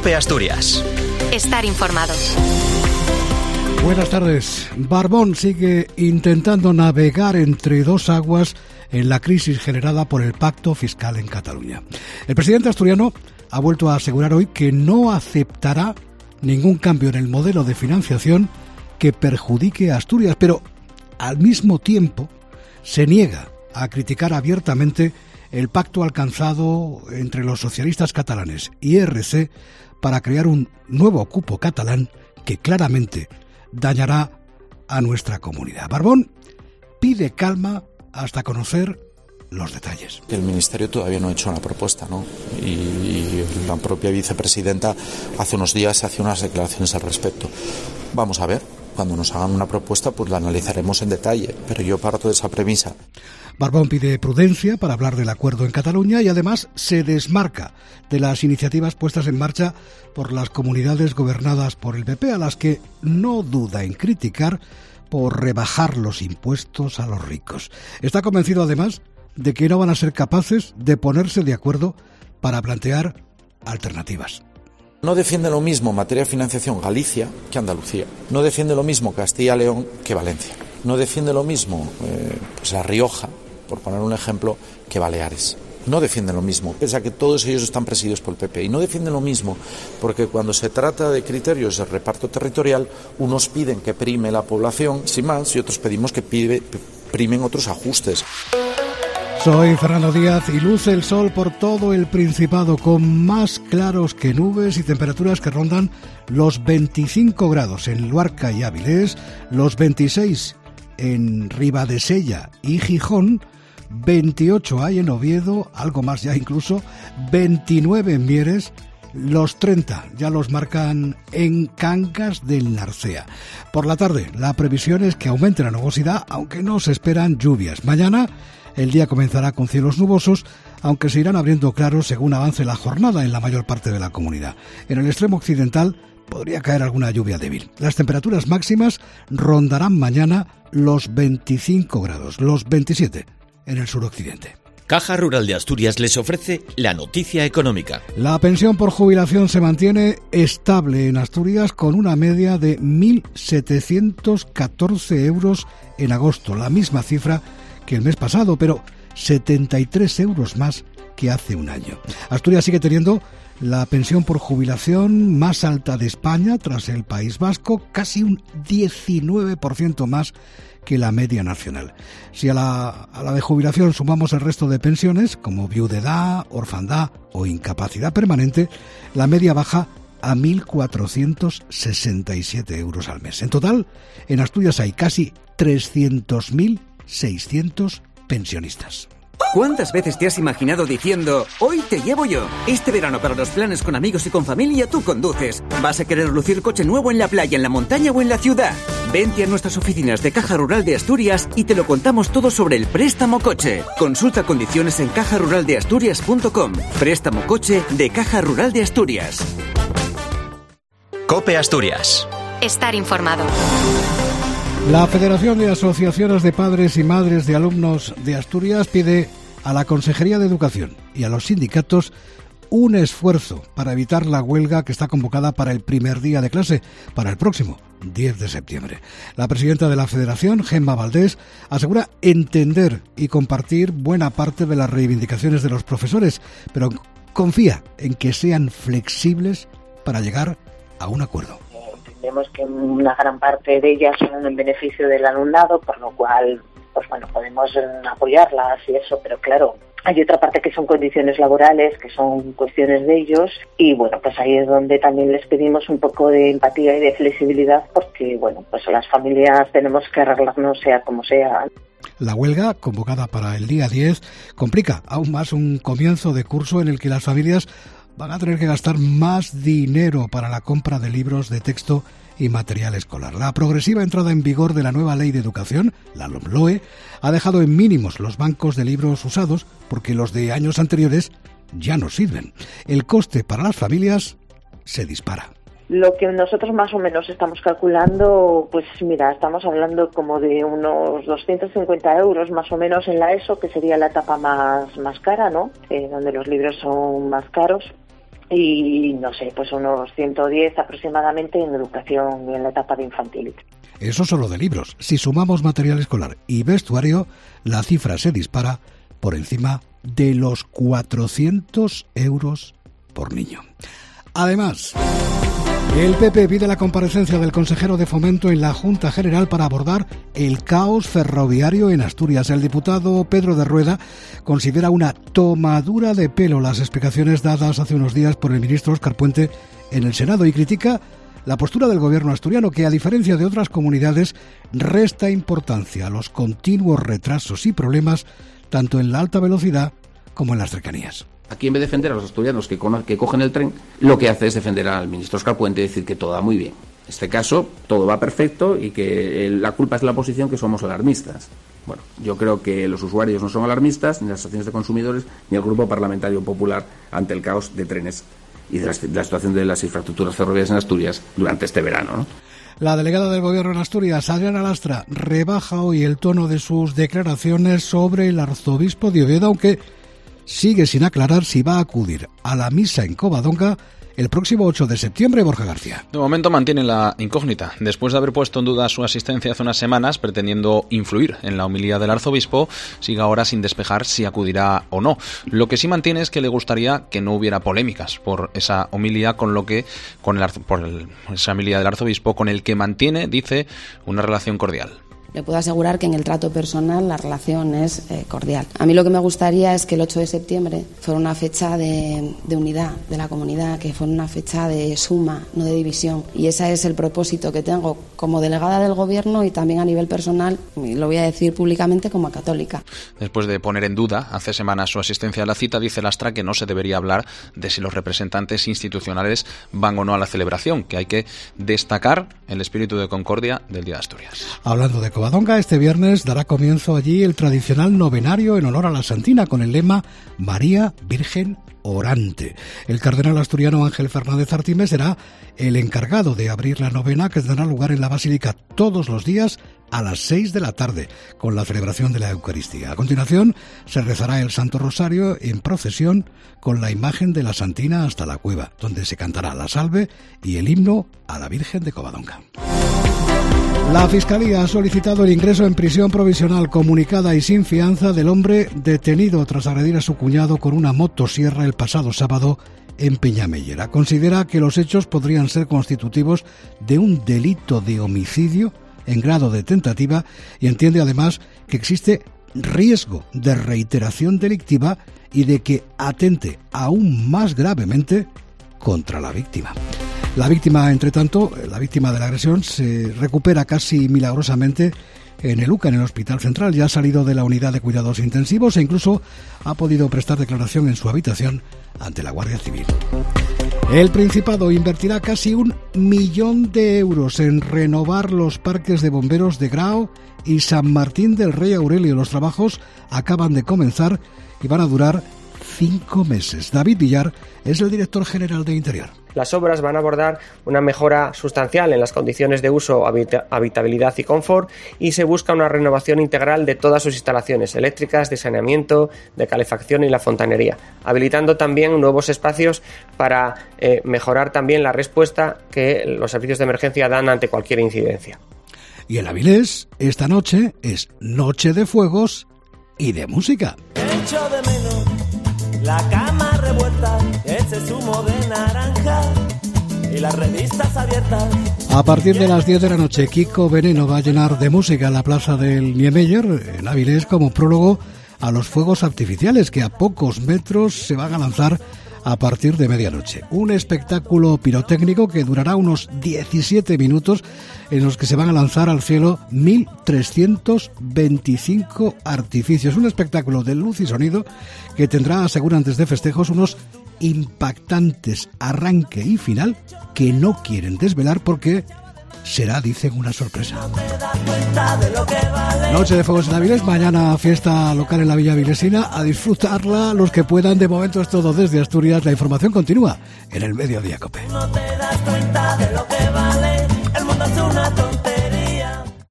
COPE Asturias. Estar informado. Buenas tardes. Barbón sigue intentando navegar entre dos aguas en la crisis generada por el pacto fiscal en Cataluña. El presidente asturiano ha vuelto a asegurar hoy que no aceptará ningún cambio en el modelo de financiación que perjudique a Asturias, pero al mismo tiempo se niega a criticar abiertamente el pacto alcanzado entre los socialistas catalanes y ERC para crear un nuevo cupo catalán que claramente dañará a nuestra comunidad. Barbón pide calma hasta conocer los detalles. El Ministerio todavía no ha hecho una propuesta, ¿no? Y la propia vicepresidenta hace unos días hace unas declaraciones al respecto. Vamos a ver, cuando nos hagan una propuesta pues la analizaremos en detalle, pero yo parto de esa premisa. Barbón pide prudencia para hablar del acuerdo en Cataluña y además se desmarca de las iniciativas puestas en marcha por las comunidades gobernadas por el PP, a las que no duda en criticar por rebajar los impuestos a los ricos. Está convencido además de que no van a ser capaces de ponerse de acuerdo para plantear alternativas. No defiende lo mismo en materia de financiación Galicia que Andalucía. No defiende lo mismo Castilla y León que Valencia. No defiende lo mismo pues La Rioja, por poner un ejemplo, que Baleares. No defienden lo mismo, pese a que todos ellos están presididos por el PP. Y no defienden lo mismo porque cuando se trata de criterios de reparto territorial, unos piden que prime la población, sin más, y otros pedimos que primen otros ajustes. Soy Fernando Díaz y luce el sol por todo el Principado, con más claros que nubes y temperaturas que rondan los 25 grados en Luarca y Avilés, los 26 en Ribadesella y Gijón, 28 hay en Oviedo, algo más ya incluso, 29 en Mieres, los 30 ya los marcan en Cangas del Narcea. Por la tarde la previsión es que aumente la nubosidad, aunque no se esperan lluvias. Mañana el día comenzará con cielos nubosos, aunque se irán abriendo claros según avance la jornada en la mayor parte de la comunidad. En el extremo occidental podría caer alguna lluvia débil. Las temperaturas máximas rondarán mañana los 25 grados, los 27 en el suroccidente. Caja Rural de Asturias les ofrece la noticia económica. La pensión por jubilación se mantiene estable en Asturias con una media de 1.714 euros en agosto, la misma cifra que el mes pasado, pero 73 euros más que hace un año. Asturias sigue teniendo la pensión por jubilación más alta de España tras el País Vasco, casi un 19% más que la media nacional. Si a la de jubilación sumamos el resto de pensiones, como viudedad, orfandad o incapacidad permanente, la media baja a 1.467 euros al mes. En total, en Asturias hay casi 300.600 pensionistas. ¿Cuántas veces te has imaginado diciendo, hoy te llevo yo? Este verano para los planes con amigos y con familia tú conduces. ¿Vas a querer lucir coche nuevo en la playa, en la montaña o en la ciudad? Vente a nuestras oficinas de Caja Rural de Asturias y te lo contamos todo sobre el préstamo coche. Consulta condiciones en cajaruraldeasturias.com. Préstamo coche de Caja Rural de Asturias. COPE Asturias. Estar informado. La Federación de Asociaciones de Padres y Madres de Alumnos de Asturias pide a la Consejería de Educación y a los sindicatos un esfuerzo para evitar la huelga que está convocada para el primer día de clase, para el próximo 10 de septiembre. La presidenta de la Federación, Gemma Valdés, asegura entender y compartir buena parte de las reivindicaciones de los profesores, pero confía en que sean flexibles para llegar a un acuerdo. Vemos que una gran parte de ellas son en beneficio del alumnado, por lo cual, pues bueno, podemos apoyarlas y eso, pero claro, hay otra parte que son condiciones laborales, que son cuestiones de ellos, y bueno, pues ahí es donde también les pedimos un poco de empatía y de flexibilidad, porque bueno, pues las familias tenemos que arreglarnos sea como sea. La huelga, convocada para el día 10, complica aún más un comienzo de curso en el que las familias van a tener que gastar más dinero para la compra de libros de texto y material escolar. La progresiva entrada en vigor de la nueva Ley de Educación, la LOMLOE, ha dejado en mínimos los bancos de libros usados porque los de años anteriores ya no sirven. El coste para las familias se dispara. Lo que nosotros más o menos estamos calculando, pues mira, estamos hablando como de unos 250 euros más o menos en la ESO, que sería la etapa más cara, ¿no? Donde los libros son más caros. y no sé, pues unos 110 aproximadamente en educación y en la etapa de infantil. Eso solo de libros. Si sumamos material escolar y vestuario, la cifra se dispara por encima de los 400 euros por niño. Además, el PP pide la comparecencia del consejero de Fomento en la Junta General para abordar el caos ferroviario en Asturias. El diputado Pedro de Rueda considera una tomadura de pelo las explicaciones dadas hace unos días por el ministro Óscar Puente en el Senado y critica la postura del gobierno asturiano, que a diferencia de otras comunidades resta importancia a los continuos retrasos y problemas tanto en la alta velocidad como en las cercanías. Aquí, en vez de defender a los asturianos que cogen el tren, lo que hace es defender al ministro Óscar Puente y decir que todo va muy bien. En este caso, todo va perfecto y que la culpa es de la oposición, que somos alarmistas. Bueno, yo creo que los usuarios no son alarmistas, ni las asociaciones de consumidores, ni el Grupo Parlamentario Popular ante el caos de trenes y de la situación de las infraestructuras ferroviarias en Asturias durante este verano, ¿no? La delegada del Gobierno en Asturias, Adriana Lastra, rebaja hoy el tono de sus declaraciones sobre el arzobispo de Oviedo, aunque sigue sin aclarar si va a acudir a la misa en Covadonga el próximo 8 de septiembre. Borja García. De momento mantiene la incógnita. Después de haber puesto en duda su asistencia hace unas semanas, pretendiendo influir en la homilía del arzobispo, sigue ahora sin despejar si acudirá o no. Lo que sí mantiene es que le gustaría que no hubiera polémicas por esa homilía, esa homilía del arzobispo, con el que mantiene, dice, una relación cordial. Le puedo asegurar que en el trato personal la relación es cordial. A mí lo que me gustaría es que el 8 de septiembre fuera una fecha de unidad de la comunidad, que fuera una fecha de suma, no de división. Y ese es el propósito que tengo como delegada del Gobierno y también a nivel personal, y lo voy a decir públicamente, como católica. Después de poner en duda hace semanas su asistencia a la cita, dice Lastra que no se debería hablar de si los representantes institucionales van o no a la celebración, que hay que destacar el espíritu de concordia del Día de Asturias. Hablando de Covadonga, este viernes dará comienzo allí el tradicional novenario en honor a la Santina con el lema María Virgen Orante. El cardenal asturiano Ángel Fernández Artime será el encargado de abrir la novena, que tendrá lugar en la Basílica todos los días a las 6 de la tarde, con la celebración de la Eucaristía. A continuación, se rezará el Santo Rosario en procesión con la imagen de la Santina hasta la cueva, donde se cantará la salve y el himno a la Virgen de Covadonga. La Fiscalía ha solicitado el ingreso en prisión provisional comunicada y sin fianza del hombre detenido tras agredir a su cuñado con una motosierra el pasado sábado en Peñamellera. Considera que los hechos podrían ser constitutivos de un delito de homicidio en grado de tentativa y entiende además que existe riesgo de reiteración delictiva y de que atente aún más gravemente contra la víctima. La víctima, entre tanto, la víctima de la agresión se recupera casi milagrosamente en el UCA, en el Hospital Central. Ya ha salido de la unidad de cuidados intensivos e incluso ha podido prestar declaración en su habitación ante la Guardia Civil. El Principado invertirá casi 1 millón de euros en renovar los parques de bomberos de Grao y San Martín del Rey Aurelio. Los trabajos acaban de comenzar y van a durar 5 meses. David Villar es el director general de Interior. Las obras van a abordar una mejora sustancial en las condiciones de uso, habitabilidad y confort, y se busca una renovación integral de todas sus instalaciones eléctricas, de saneamiento, de calefacción y la fontanería, habilitando también nuevos espacios para mejorar también la respuesta que los servicios de emergencia dan ante cualquier incidencia. Y en Avilés, esta noche es noche de fuegos y de música. Echo de menos la cama revuelta, ese zumo de naranja y las revistas abiertas. A partir de las 10 de la noche, Kiko Veneno va a llenar de música la plaza del Niemeyer, en Avilés, como prólogo a los fuegos artificiales que a pocos metros se van a lanzar a partir de medianoche. Un espectáculo pirotécnico que durará unos 17 minutos en los que se van a lanzar al cielo 1.325 artificios. Un espectáculo de luz y sonido que tendrá, aseguran desde festejos, unos impactantes arranque y final que no quieren desvelar porque será, dicen, una sorpresa. Noche de fuegos en Avilés, mañana fiesta local en la Villa Avilesina, a disfrutarla los que puedan. De momento es todo desde Asturias, la información continúa en el Mediodía COPE. No te das cuenta de lo que vale, el mundo es una